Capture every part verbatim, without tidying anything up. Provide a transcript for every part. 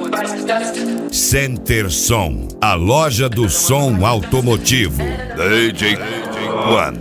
Center Som, a loja do som automotivo. D J One.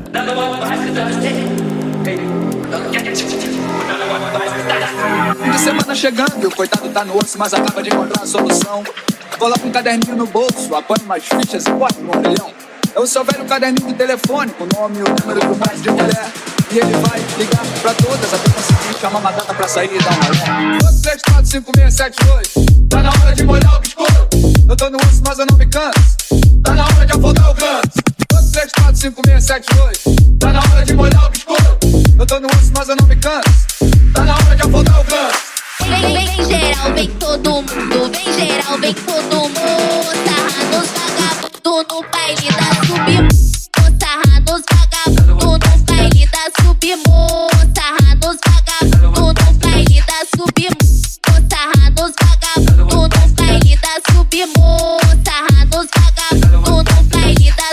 Fim de semana chegando, o coitado tá no osso, mas acaba de encontrar a solução. Coloca um caderninho no bolso, apanha umas fichas e bota no orelhão. É o seu velho caderninho de telefone, com o nome e o número de um monte de mulher. E ele vai ligar pra todas até conseguir chamar uma data pra sair e dar uma olhada. dois, três, quatro, cinco, seis, sete, oito. Tá na hora de molhar o biscoito. Eu tô no osso, mas eu não me canso. Tá na hora de afogar o ganso. dois, três, quatro, cinco, seis, sete, oito. Tá na hora de molhar o biscoito. Eu tô no osso, mas eu não me canso. Tá na hora de afogar o ganso. Vem, vem geral, vem todo mundo. Vem geral, vem todo mundo. Sarra nos vagabundos no baile da subimos. Sarra nos vagabundos no baile da subimos. Sarra nos vagabundos no baile da subimos. Sarra nos vagabundos no baile da subimos. Sarra nos vagabundos no baile da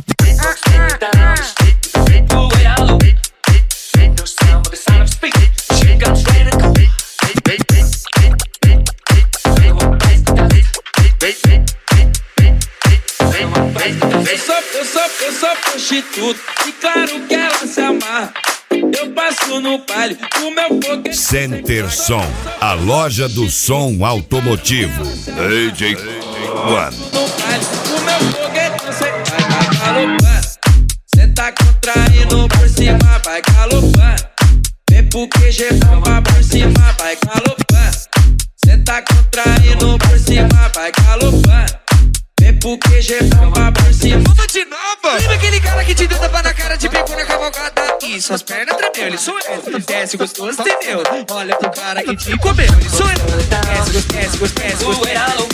Eu sou, eu sou, eu sou prostituta e claro que ela se amarra. Eu passo no baile, o meu foguete. Center Som, a loja do som automotivo. D J One. No baile, o meu foguete você vai, vai galopando. Cê tá contraindo por cima, vai galopando. Vem pro Q G bomba por cima, vai galopando. Cê tá contraindo por cima, vai galopando. Vem pro Q G bomba por cima. Vamos de novo! Lembra aquele cara que te deu tapa na cara, te pegou na cavalgada e suas pernas tremeu, ele sou eu. Desce gostoso, entendeu? Olha pro cara que te comeu, ele sou eu. Desce gostoso, desce gostoso, desce gostoso.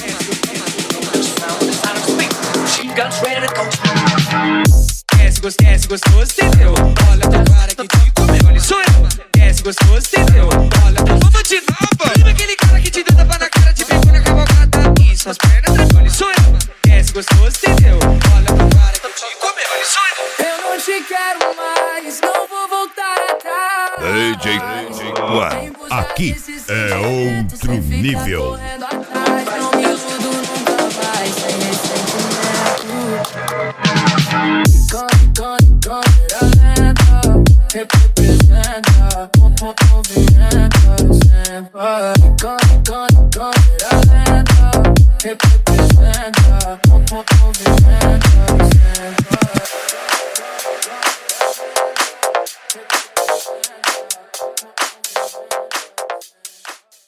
Desce gostoso, desce gostoso, entendeu? Olha pro cara que te comeu, ele sou eu. Desce gostoso, entendeu? Olha pro... Vamos de novo! Lembra aquele cara que te deu tapa na cara, te pegou na cavalgada e suas pernas tremeu, ele sou eu. Desce gostoso, entendeu? Olha pro cara que te comeu, ele sou eu. Eu não te quero mais, não vou voltar atrás. D J One, aqui é outro nível. Não me iludo nunca mais, sem ressentimento. Corre, corre, corre, lenta, representa o movimento sempre. Corre, corre, corre, lenta, representa o movimento sempre.